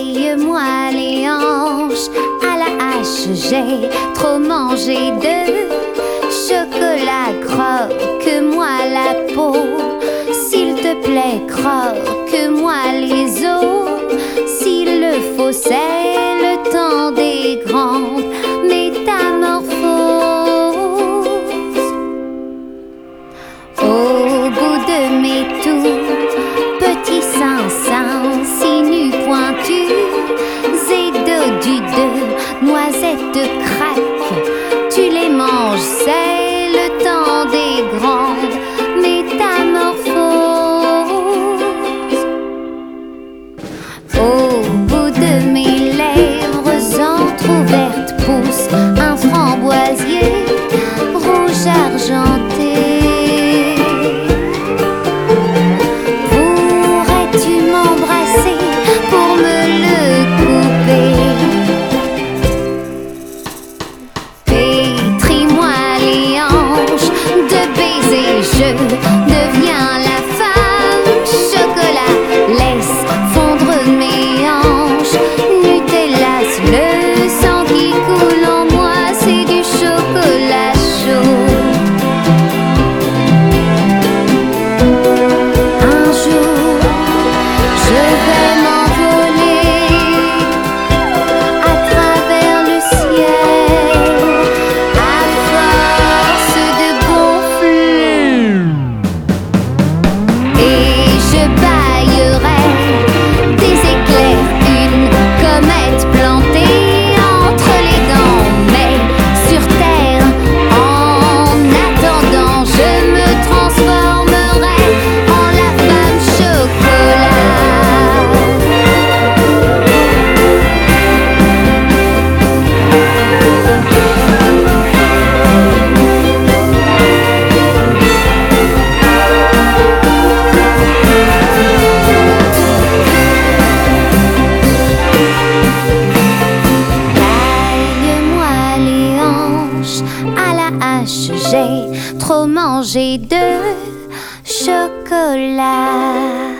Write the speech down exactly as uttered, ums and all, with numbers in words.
Taille-moi les hanches à la hache, j'ai trop mangé de chocolat. Croque-moi la peau, s'il te plaît, croque-moi les os. S'il le faut, c'est le temps des grandes métamorphoses. Au bout de mes tout petits seins, seins, sinus pointus et dodus de noisettes de crack, tu les manges, c'est le temps des grandes métamorphoses. Au bout de mes lèvres entr'ouvertes pousse un framboisier rouge argenté. Pourrais-tu m'embrasser pour me le couper? Pétris-moi les hanches de baisers, je deviens la femme chocolat. Laisse fondre mes hanches, Nutella, le sang qui coule en moi, c'est du chocolat chaud. Un jour, je vais m'envoler à travers le ciel à force de gonfler. Et je baillerai des éclairs, une comète plantée entre les dents. Mais sur terre, en attendant, je me transformerai en la femme chocolat. Taille-moi les hanches à la hache, j'ai trop mangé de chocolat.